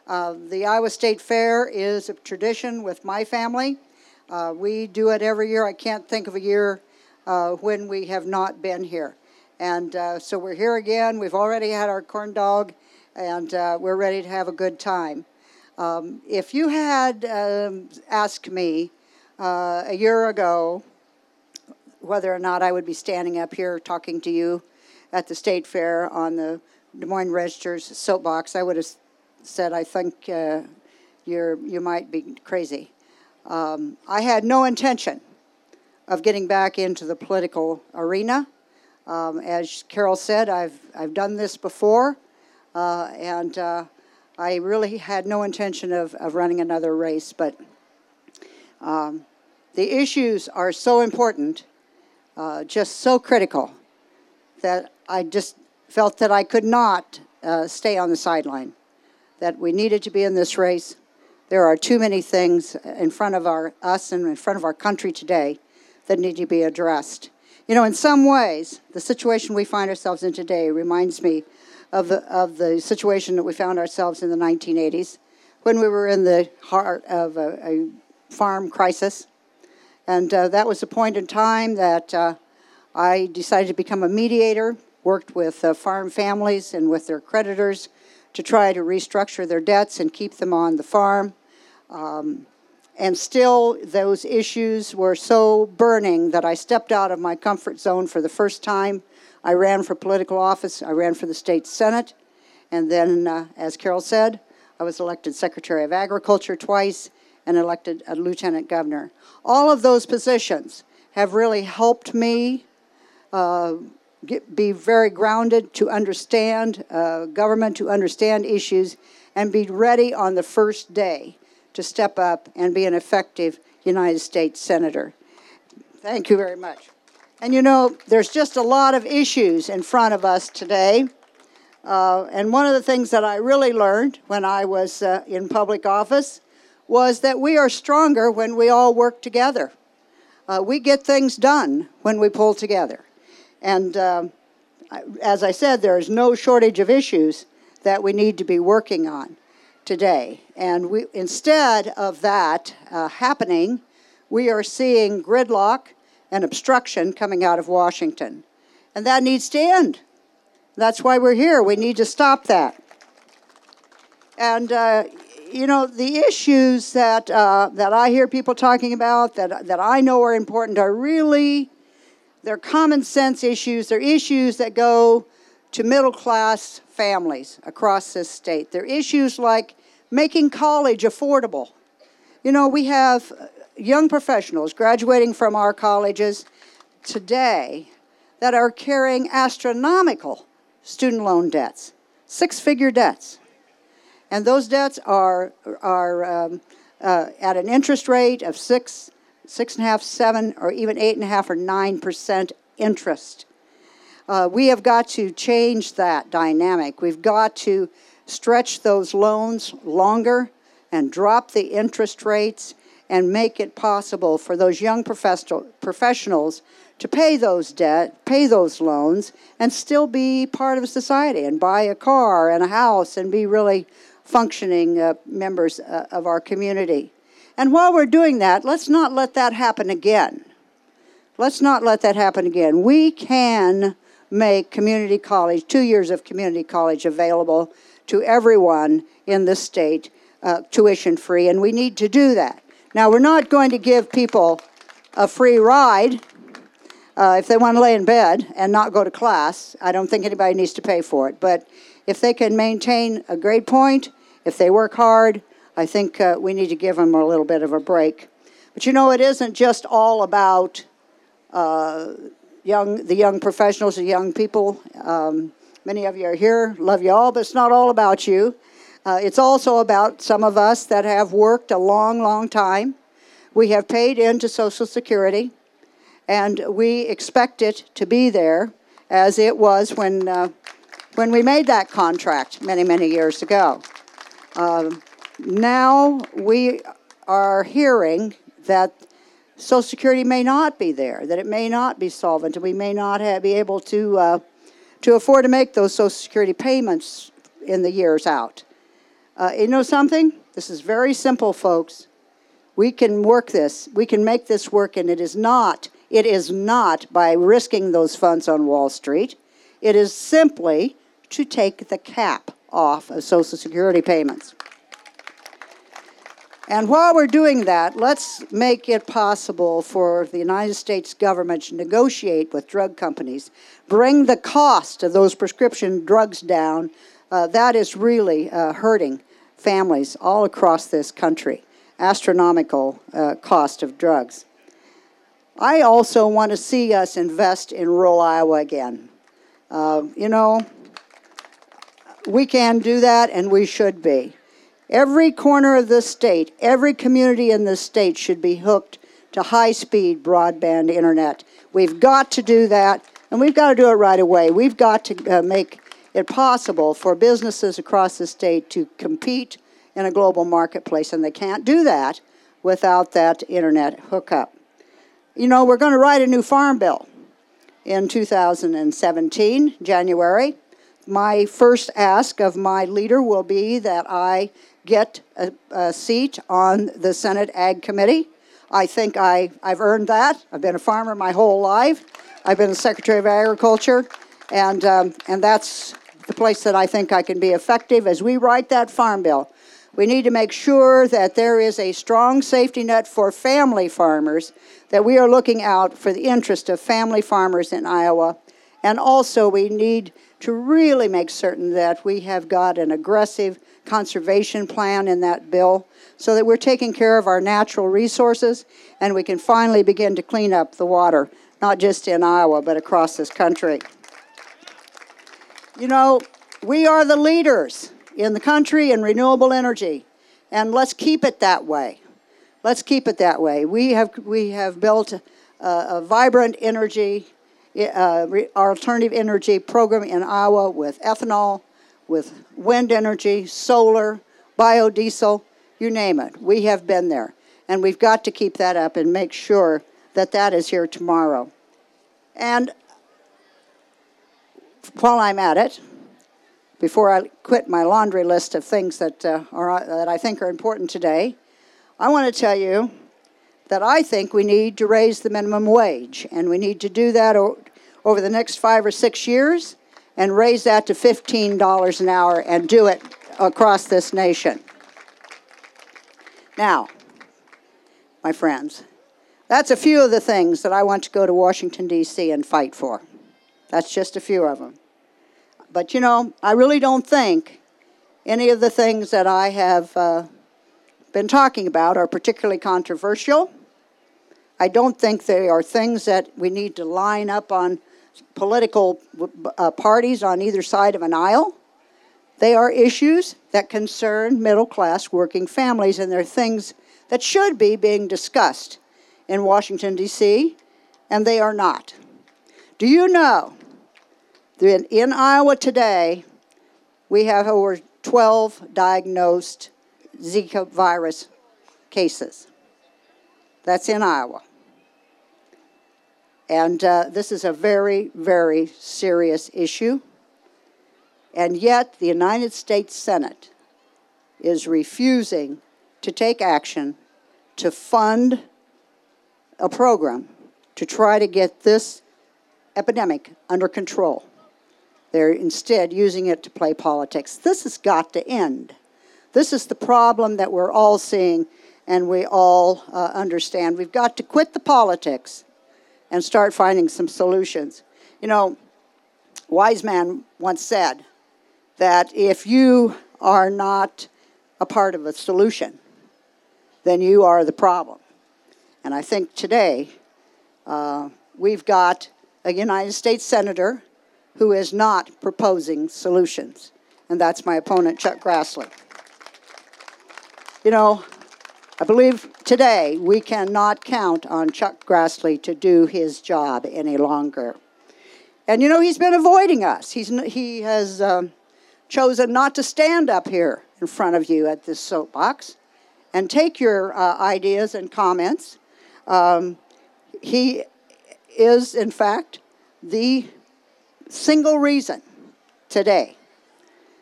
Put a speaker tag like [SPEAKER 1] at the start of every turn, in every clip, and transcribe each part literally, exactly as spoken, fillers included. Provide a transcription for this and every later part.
[SPEAKER 1] Uh, the Iowa State Fair is a tradition with my family. Uh, we do it every year. I can't think of a year uh, when we have not been here. And uh, so we're here again. We've already had our corn dog, and uh, we're ready to have a good time. Um, if you had um, asked me uh, a year ago whether or not I would be standing up here talking to you at the State Fair on the Des Moines Register's soapbox, I would have said, I think uh, you're, you might be crazy. Um, I had no intention of getting back into the political arena. Um, as Carol said, I've, I've done this before, uh, and uh, I really had no intention of, of running another race, but um, the issues are so important, uh, just so critical, that I just felt that I could not uh, stay on the sideline, that we needed to be in this race. There are too many things in front of our, us and in front of our country today that need to be addressed. You know, in some ways, the situation we find ourselves in today reminds me of the, of the situation that we found ourselves in the nineteen eighties, when we were in the heart of a, a farm crisis. And uh, that was the point in time that uh, I decided to become a mediator, worked with uh, farm families and with their creditors to try to restructure their debts and keep them on the farm. Um, And still, those issues were so burning that I stepped out of my comfort zone for the first time. I ran for political office. I ran for the state Senate. And then, uh, as Carol said, I was elected Secretary of Agriculture twice and elected a lieutenant governor. All of those positions have really helped me uh, get, be very grounded to understand uh, government, to understand issues, and be ready on the first day to step up and be an effective United States Senator. Thank you very much. And you know, there's just a lot of issues in front of us today. Uh, and one of the things that I really learned when I was uh, in public office was that we are stronger when we all work together. Uh, we get things done when we pull together. And uh, as I said, there is no shortage of issues that we need to be working on today. And we, instead of that uh, happening, we are seeing gridlock and obstruction coming out of Washington. And that needs to end. That's why we're here. We need to stop that. And, uh, you know, the issues that, uh, that I hear people talking about, that, that I know are important, are really, they're common sense issues. They're issues that go to middle-class families across this state. There are issues like making college affordable. You know, we have young professionals graduating from our colleges today that are carrying astronomical student loan debts, six-figure debts. And those debts are, are um, uh, at an interest rate of six, six and a half, seven, or even eight and a half or nine percent interest. Uh, we have got to change that dynamic. We've got to stretch those loans longer and drop the interest rates and make it possible for those young professional, professionals to pay those debt, pay those loans, and still be part of society and buy a car and a house and be really functioning uh, members uh, of our community. And while we're doing that, let's not let that happen again. Let's not let that happen again. We can make community college, two years of community college available to everyone in this state, uh, tuition-free, and we need to do that. Now, we're not going to give people a free ride uh, if they want to lay in bed and not go to class. I don't think anybody needs to pay for it, but if they can maintain a grade point, if they work hard, I think uh, we need to give them a little bit of a break. But you know, it isn't just all about uh, young, the young professionals, the young people. Um, many of you are here, love you all, but it's not all about you. Uh, it's also about some of us that have worked a long, long time. We have paid into Social Security, and we expect it to be there as it was when, uh, when we made that contract many, many years ago. Uh, now we are hearing that Social Security may not be there, that it may not be solvent, and we may not have, be able to, uh, to afford to make those Social Security payments in the years out. Uh, you know something? This is very simple, folks. We can work this. We can make this work, and it is not, it is not by risking those funds on Wall Street. It is simply to take the cap off of Social Security payments. And while we're doing that, let's make it possible for the United States government to negotiate with drug companies, bring the cost of those prescription drugs down. Uh, that is really uh, hurting families all across this country. Astronomical uh, cost of drugs. I also want to see us invest in rural Iowa again. Uh, you know, we can do that, and we should be. Every corner of this state, every community in this state should be hooked to high-speed broadband internet. We've got to do that, and we've got to do it right away. We've got to uh, make it possible for businesses across the state to compete in a global marketplace, and they can't do that without that internet hookup. You know, we're going to write a new farm bill in two thousand seventeen, January. My first ask of my leader will be that I get a, a seat on the Senate Ag Committee. I think I, I've earned that. I've been a farmer my whole life. I've been the Secretary of Agriculture, and, um, and that's the place that I think I can be effective as we write that farm bill. We need to make sure that there is a strong safety net for family farmers, that we are looking out for the interest of family farmers in Iowa. And also we need to really make certain that we have got an aggressive conservation plan in that bill so that we're taking care of our natural resources and we can finally begin to clean up the water, not just in Iowa, but across this country. You know, we are the leaders in the country in renewable energy, and let's keep it that way. Let's keep it that way. We have we have built a, a vibrant energy, uh, re, alternative energy program in Iowa with ethanol, with wind energy, solar, biodiesel, you name it. We have been there, and we've got to keep that up and make sure that that is here tomorrow. And while I'm at it, before I quit my laundry list of things that, uh, are, that I think are important today, I want to tell you that I think we need to raise the minimum wage, and we need to do that o- over the next five or six years and raise that to fifteen dollars an hour and do it across this nation. Now, my friends, that's a few of the things that I want to go to Washington, D C and fight for. That's just a few of them. But, you know, I really don't think any of the things that I have uh, been talking about are particularly controversial. I don't think they are things that we need to line up on political uh, parties on either side of an aisle. They are issues that concern middle-class working families, and they're things that should be being discussed in Washington, D C, and they are not. Do you know that in Iowa today, we have over twelve diagnosed Zika virus cases? That's in Iowa. And uh, this is a very, very serious issue. And yet the United States Senate is refusing to take action to fund a program to try to get this epidemic under control. They're instead using it to play politics. This has got to end. This is the problem that we're all seeing and we all uh, understand. We've got to quit the politics and start finding some solutions. You know, wise man once said that if you are not a part of a solution, then you are the problem. And I think today uh, we've got a United States Senator who is not proposing solutions. And that's my opponent, Chuck Grassley. You know, I believe today we cannot count on Chuck Grassley to do his job any longer. And you know, he's been avoiding us. He's, he has um, chosen not to stand up here in front of you at this soapbox and take your uh, ideas and comments. Um, he is, in fact, the single reason today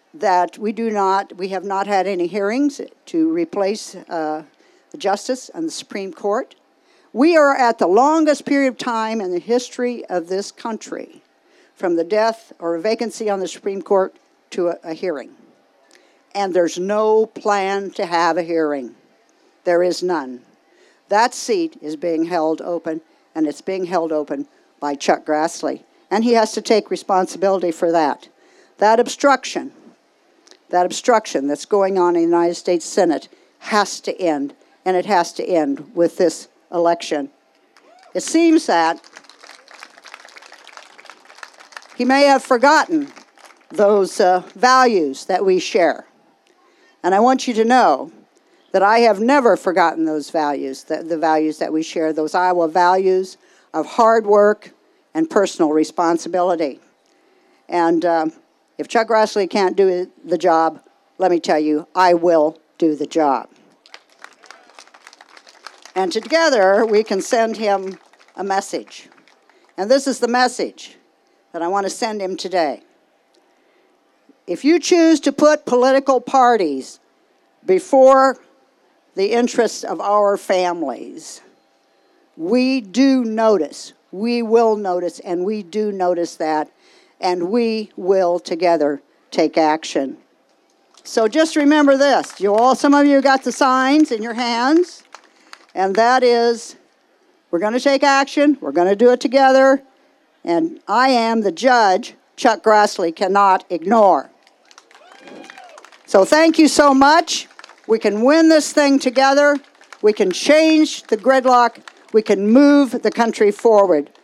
[SPEAKER 1] that we do not, we have not had any hearings to replace uh, the justice on the Supreme Court. We are at the longest period of time in the history of this country, from the death or a vacancy on the Supreme Court to a, a hearing. And there's no plan to have a hearing. There is none. That seat is being held open, and it's being held open by Chuck Grassley. And he has to take responsibility for that. That obstruction, that obstruction that's going on in the United States Senate has to end, and it has to end with this election. It seems that he may have forgotten those uh, values that we share. And I want you to know that I have never forgotten those values, the, the values that we share, those Iowa values of hard work and personal responsibility. And um, if Chuck Grassley can't do the job, let me tell you, I will do the job. And together, we can send him a message. And this is the message that I want to send him today. If you choose to put political parties before the interests of our families, we do notice, we will notice, and we do notice that, and we will together take action. So just remember this. You all, some of you got the signs in your hands, and that is, we're going to take action, we're going to do it together, and I am the judge Chuck Grassley cannot ignore. So thank you so much. We can win this thing together. We can change the gridlock. We can move the country forward.